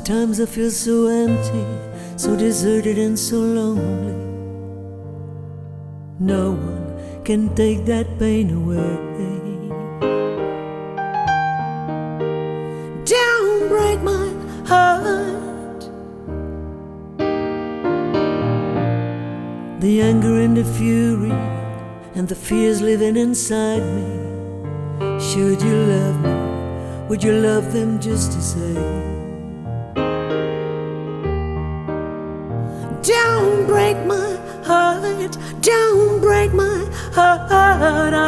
Sometimes I feel so empty, so deserted and so lonely. No one can take that pain away. Don't break my heart. The anger and the fury and the fears living inside me. Should you love me, would you love them just the same? Don't break my heart, don't break my heart.